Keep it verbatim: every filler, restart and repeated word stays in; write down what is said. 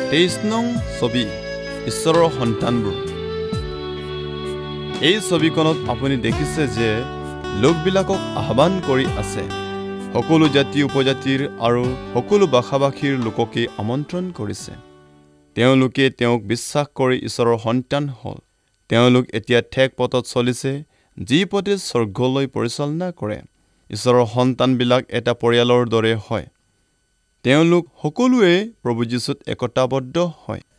তেইছ নং ছবি ঈশ্বৰৰ সন্তানবোৰ। এই ছবিখনত আপুনি দেখিছে যে লোকবিলাকক আহ্বান কৰি আছে। সকলো জাতি উপজাতিৰ আৰু সকলো ভাষা-ভাষীৰ লোককে আমন্ত্ৰণ কৰিছে। তেওঁলোকে তেওঁক বিশ্বাস কৰি ঈশ্বৰৰ সন্তান হ'ল। তেওঁলোক এতিয়া ঠেক পথত চলিছে, যি পথে স্বৰ্গলৈ পৰিচালনা কৰে। ঈশ্বৰৰ সন্তানবিলাক এটা পৰিয়ালৰ দৰে হয়। তেওঁলোক সকলোৱে প্ৰভু যীশুত একতাবদ্ধ হয়।